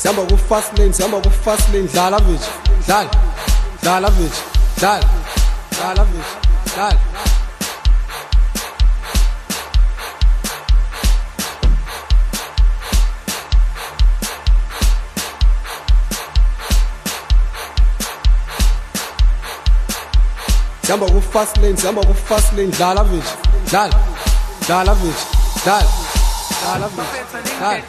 Sihamba ku fast lane, sihamba ku fast lane. Dlala bitch, dlala bitch, dlala bitch, dlala. Sihamba ku fast lane, sihamba ku fast lane. Dlala bitch, dlala bitch, dlala bitch, dlala.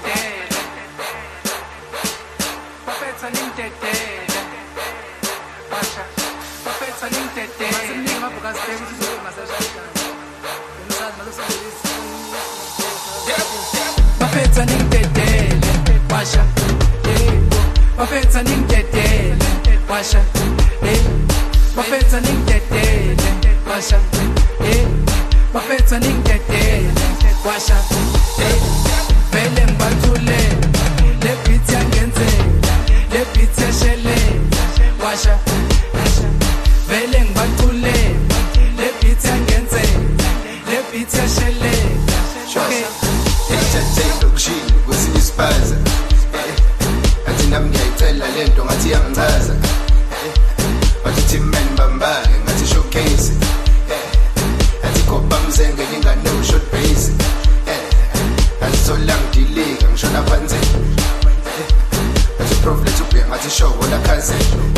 Bafetha ningidedele washa bafetha ningidedele washa bafetha ningidedele washa bafetha ningidedele washa vele ngibathule le beat yangenzela le beat yashele washa vele ngibathule le beat yangenzela le beat yashele okay. Take ukushini kwesinye isipaza athi nami ngiyayicela lento ngathi yangichaza bathi team man bambake ngathi showcase athi kopa mzenge nginga no short base athi so long delay ngishona phansi athi prof lethu bhe ngathi show wala khaze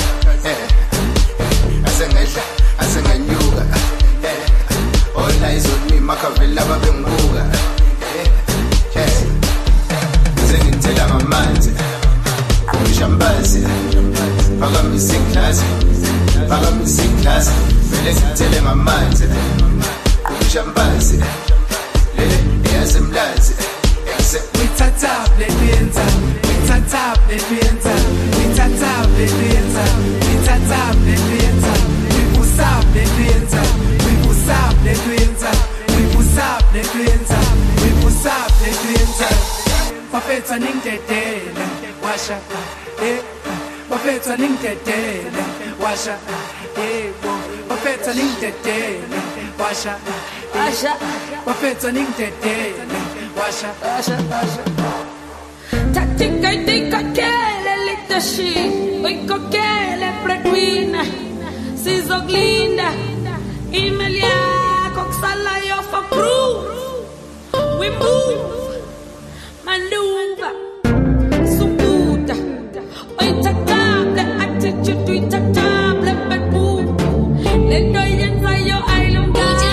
asenganyuka all eyes on me makavela babengibuka Zengintela ngamanzi Ngishambazi Faka music class Vele ngintele ngamanzi Ngishambazi Lele eyasemlazi We tat up, let me enter. We tat up, let me enter. We tat up, let me enter. We tat up, let me enter. We push up, let me enter. We push up, let me enter. We push up, let me enter. We push up, let me enter. Bafetha ningidedele washa bafetha ningidedele washa bafetha ningidedele washa bafetha ningidedele washa Tattika tika kele litashi oiko kele breadwinner sizoglinda email yako kusala yo for proof we move Manduba, Subuta, Oitatable, attitude to Itatable, but boom. Let go inside your island.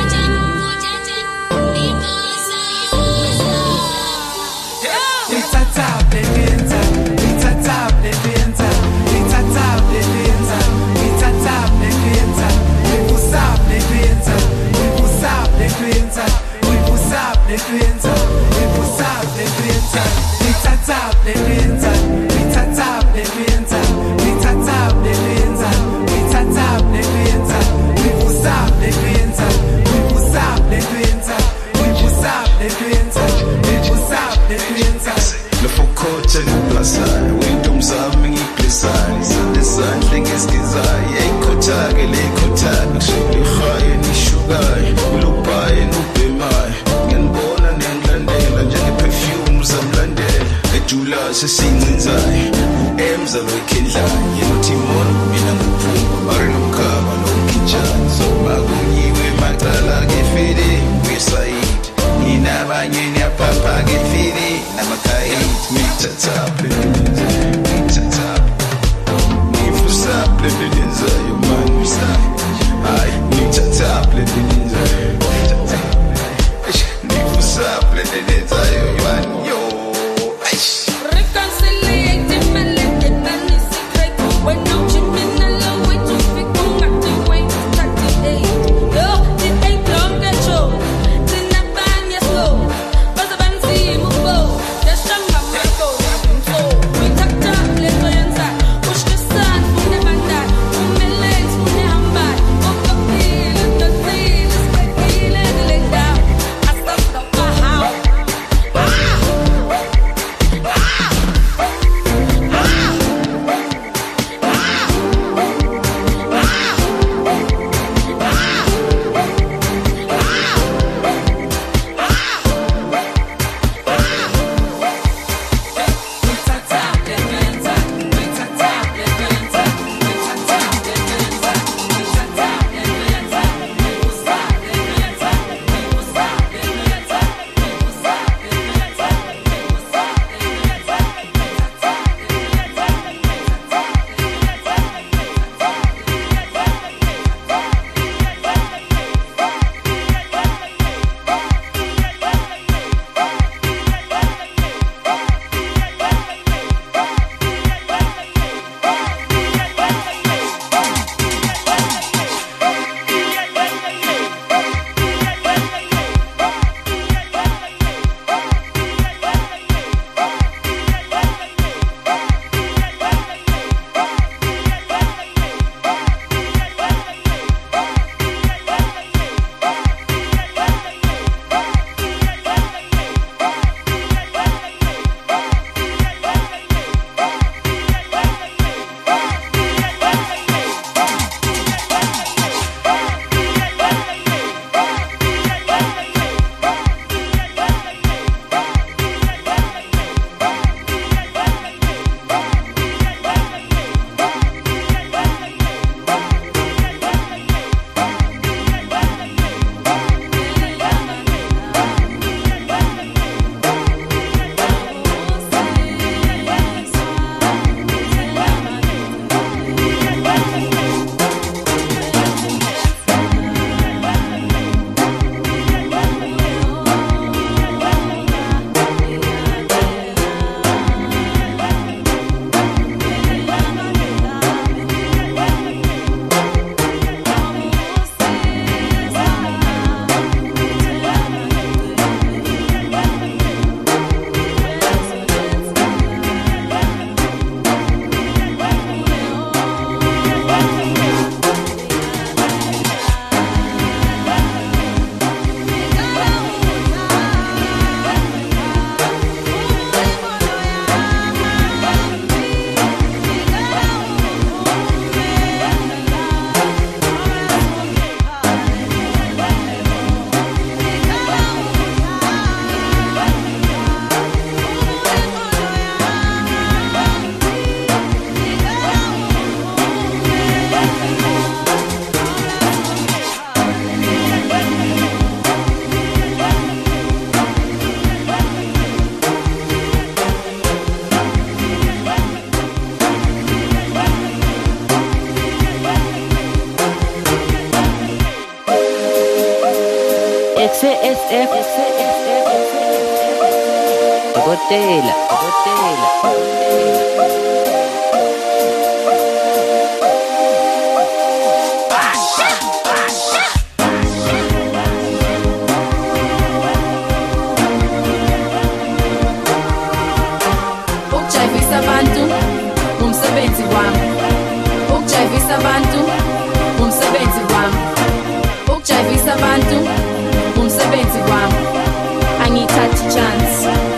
Itatable, Pinta, Itatable, Pinta, Itatable, Pinta, Itatable, Pinta, we push up the Pinta, we push up the Pinta, we push up the Pinta, we push up the Pinta, we tat up the Pinta, we tat up the Pinta, we tat up the Pinta, we tat up the Pinta, we push up the Pinta, we push up the Pinta, we push up the Pinta, we push up the Pinta. Lofokotha ngiplasana wintomzami ngiplisana isandla ngesizayo eyikhothake lekhothake kushulihaye nishukayo ulubhaye nubhemayo ngiyanibona niyangilandela njenge-perfume zamlandela ejula sesincinzayo u-emza loyikhendlayo yena uthimona mina nguphumba bari nomkhaba lomkhitshane somakunyiwe macala kefele kwisayidi ninabanye niyaphapha kefele namakayidi mithathaple nifusable lenenzayo mani hayi mithathaple lenenzayo nifusable lenenzayo mani yo Reconciliate me, let it be secret. When I'm chipping along with you, we go back to wait 38. Yo, it ain't long that show. Then I bang your slow. But the band see move go. The strong man might go. So we tuck up, let go inside. Push the sun, we never die. Botella. Ukujayivisa abantu umsebenzi wami. Ukujayivisa abantu umsebenzi wami. Ukujayivisa abantu umsebenzi wami. Angithathi chance.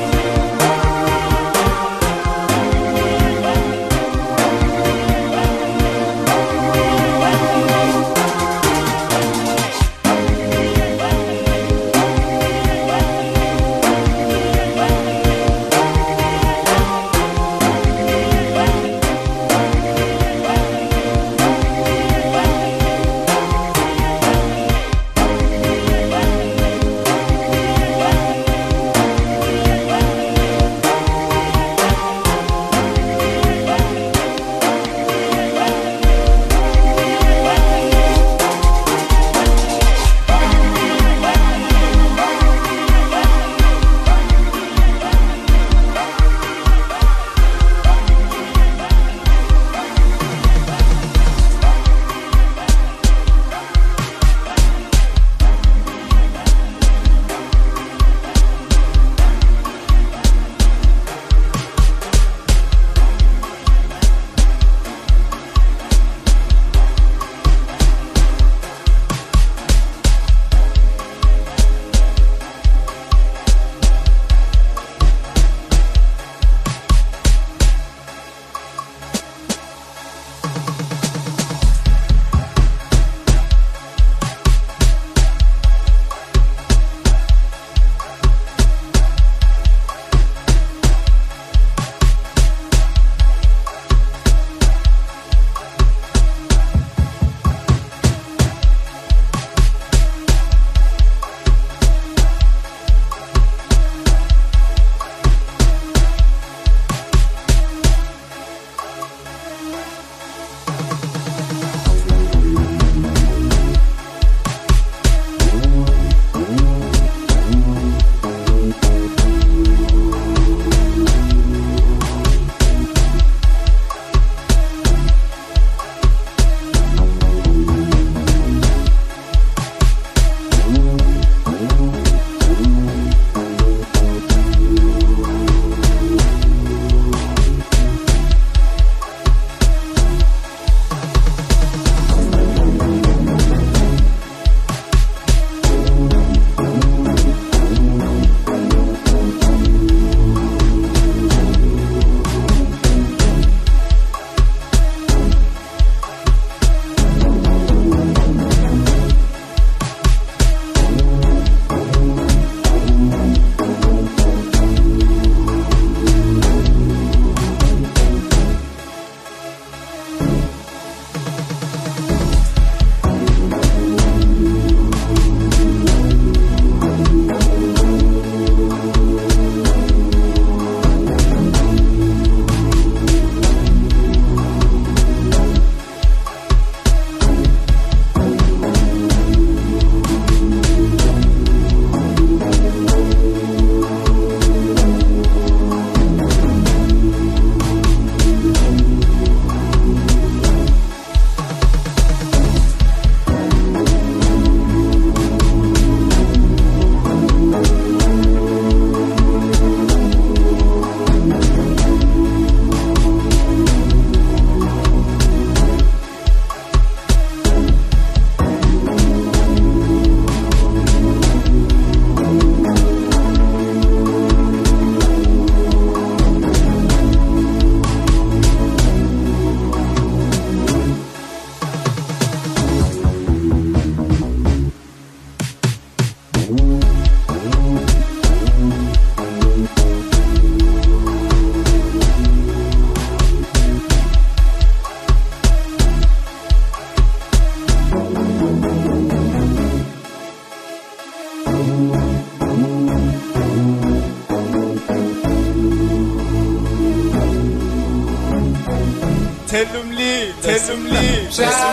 Tell them leave, tell them leave.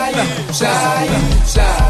Shy.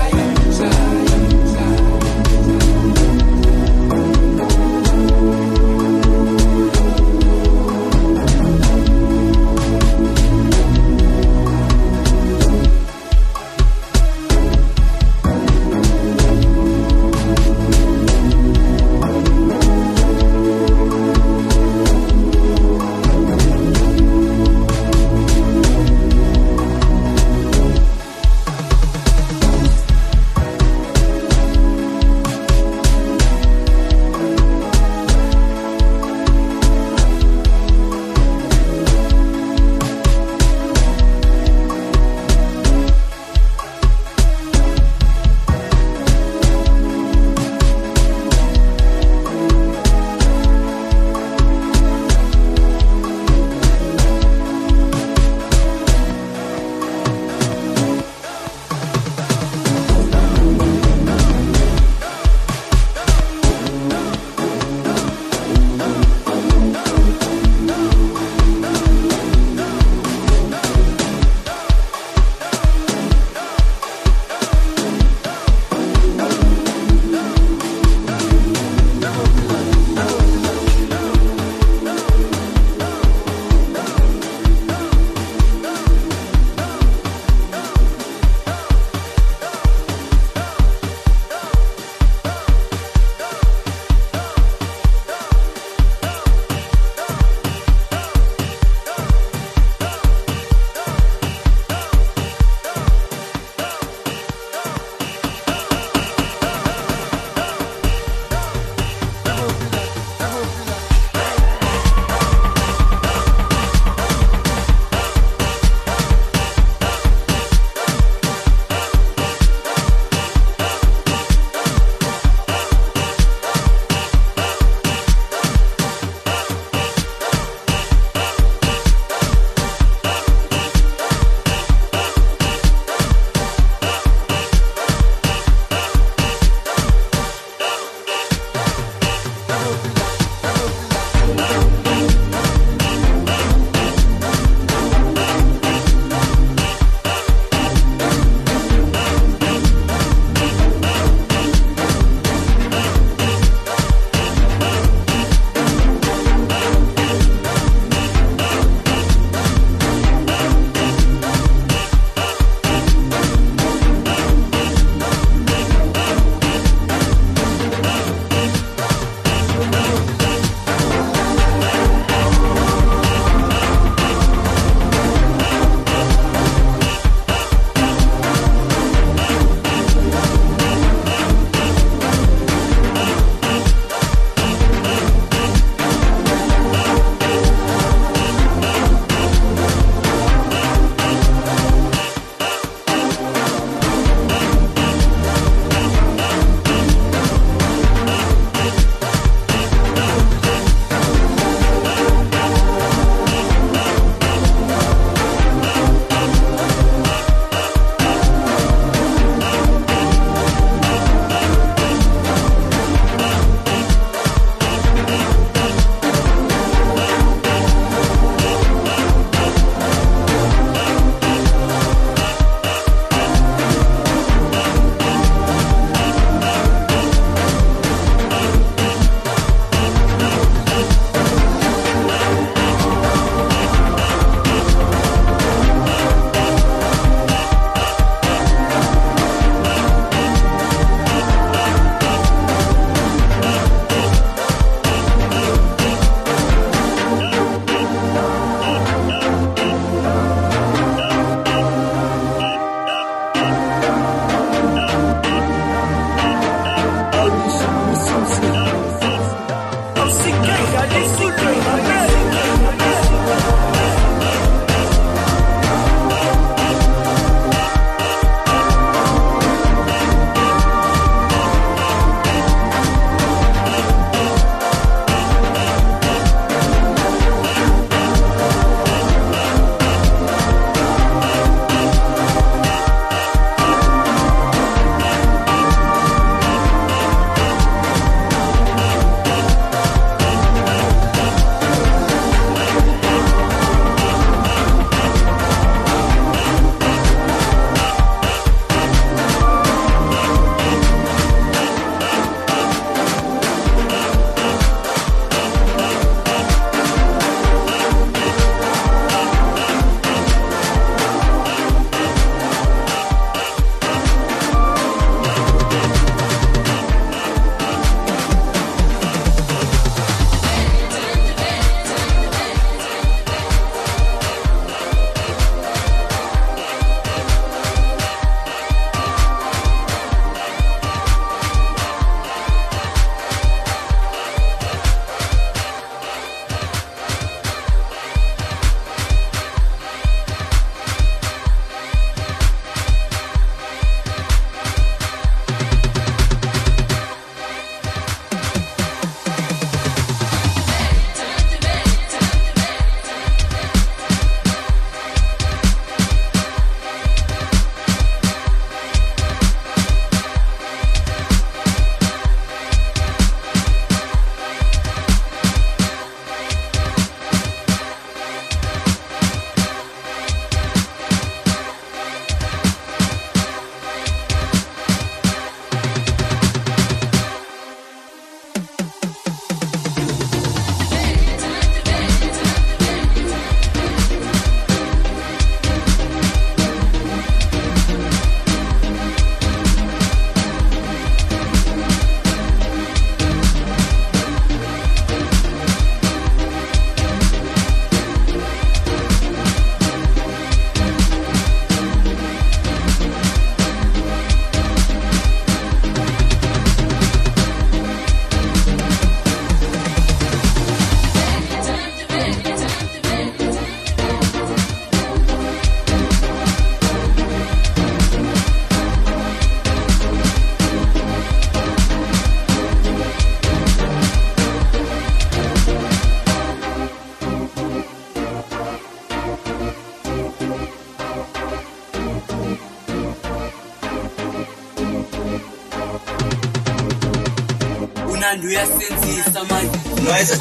uyasenzisa manje Noise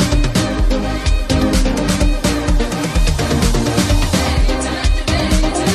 Anytime today.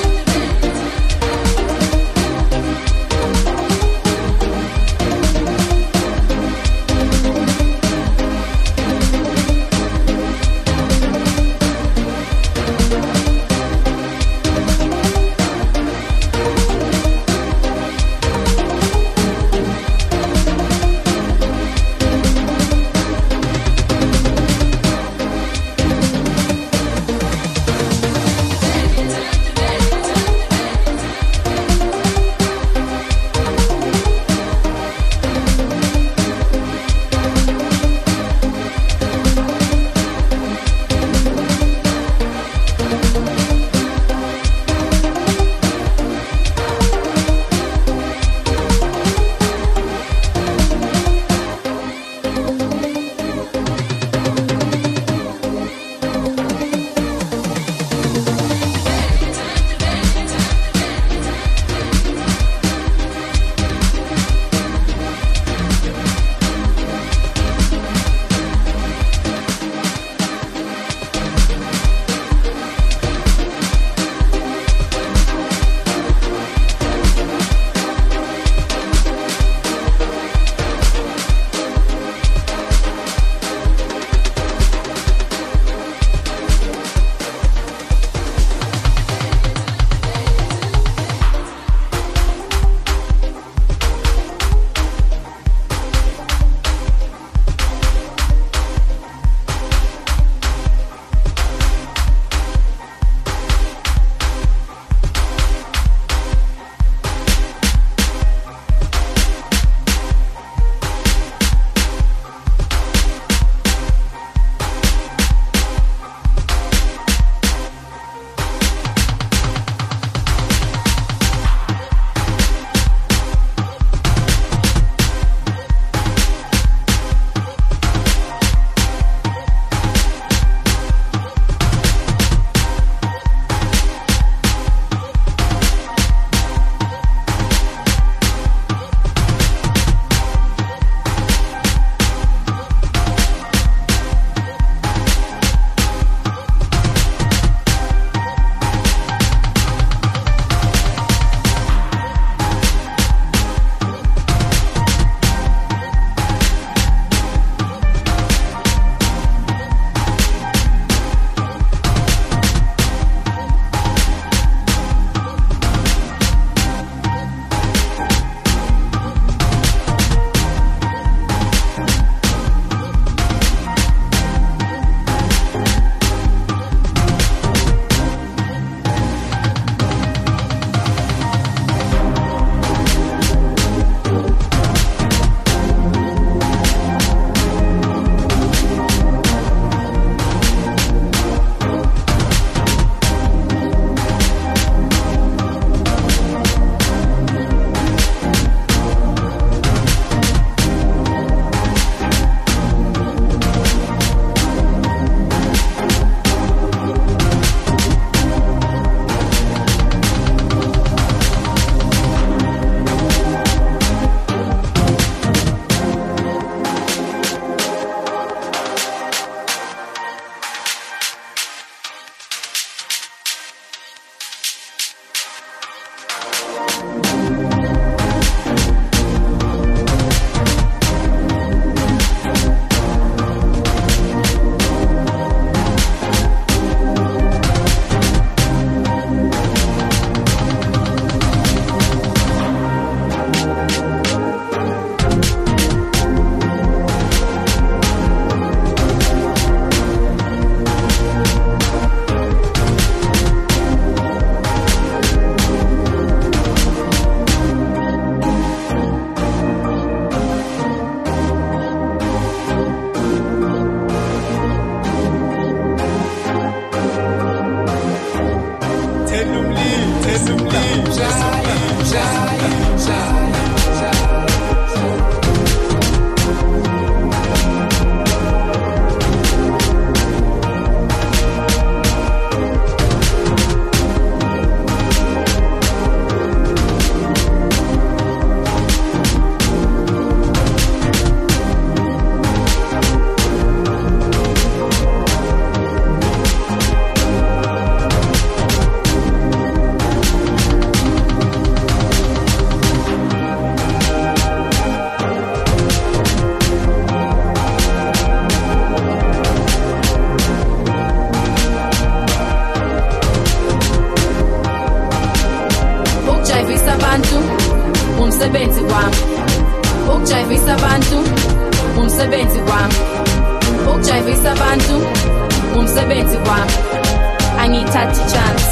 umsebenzi wami, ukujayivisa abantu umsebenzi wami, ukujayivisa abantu umsebenzi wami, angiyithathi chance.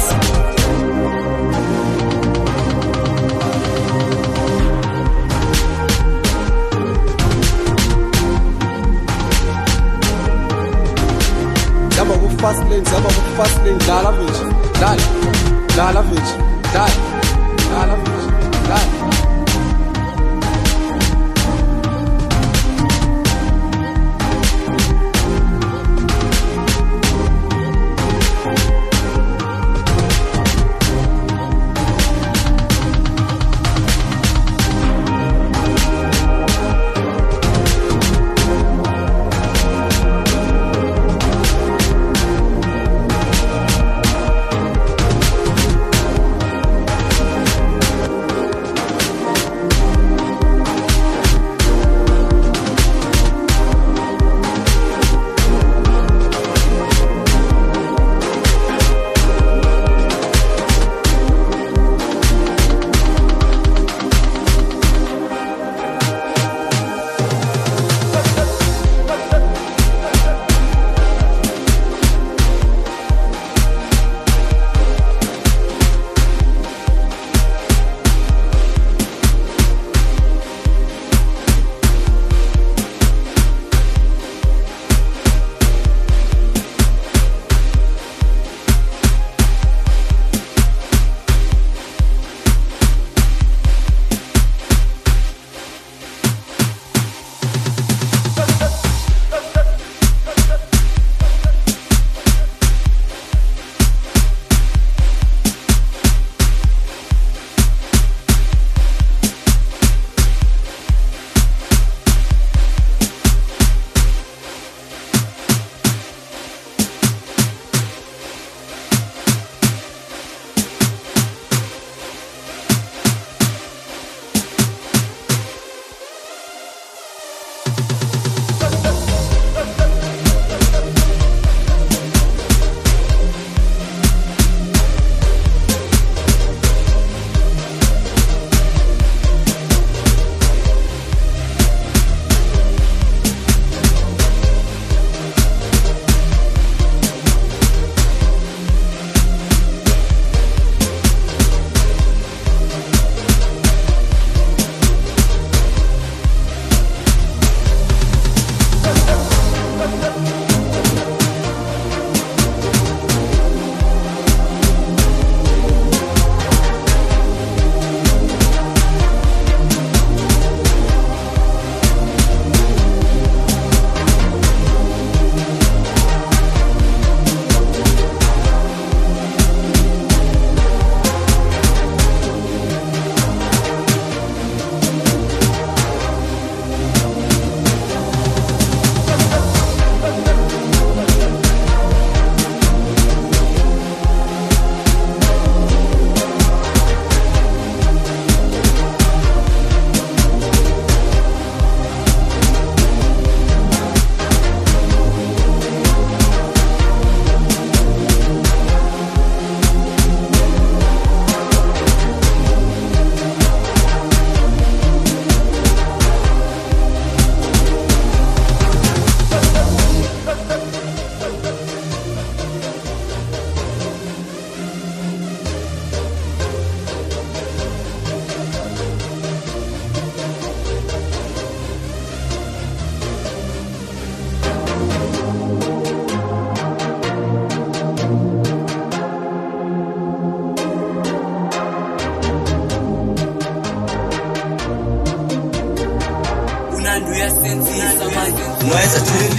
Zama ku fast lane, dlala bitch, dlala bitch, dlala bitch, dlala. ngiyasenzisa manje Noyeza Teli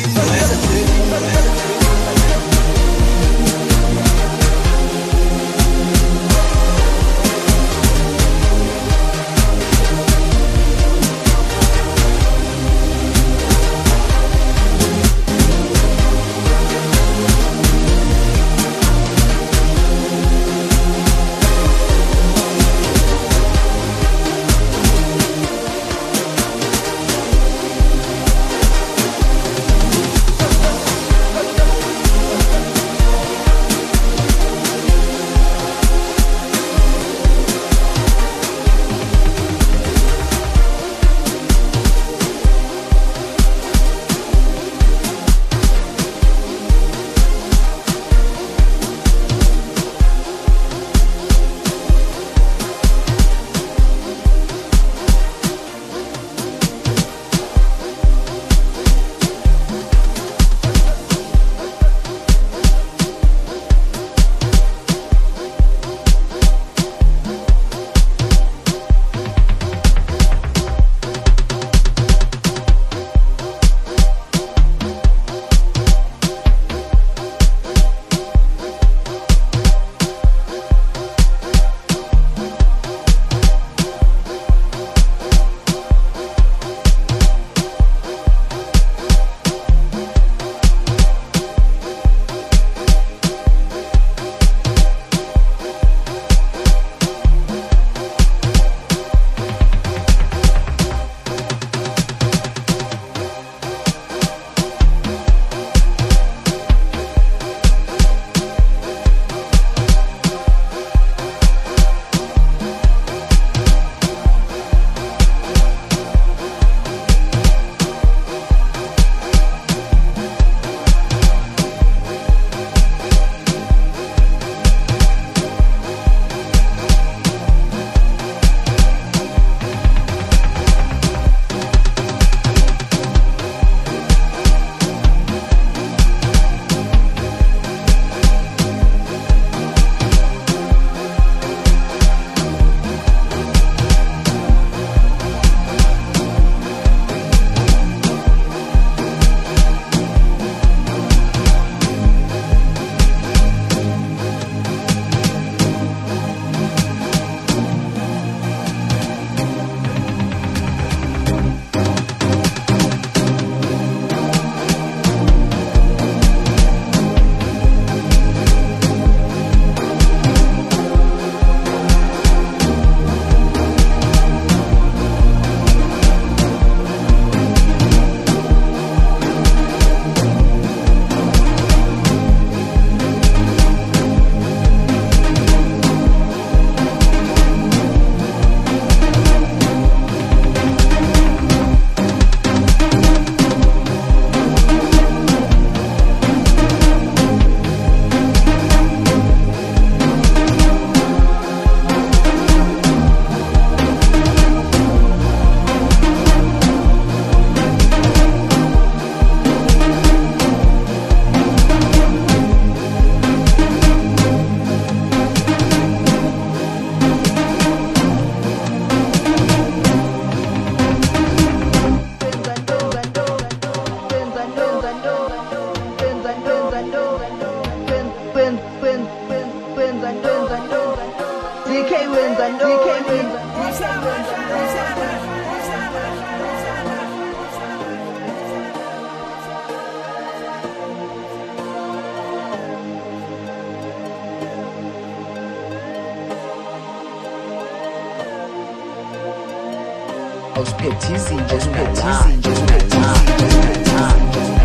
Just pet teasing, just pet teasing, just pet teasing, just pet teasing.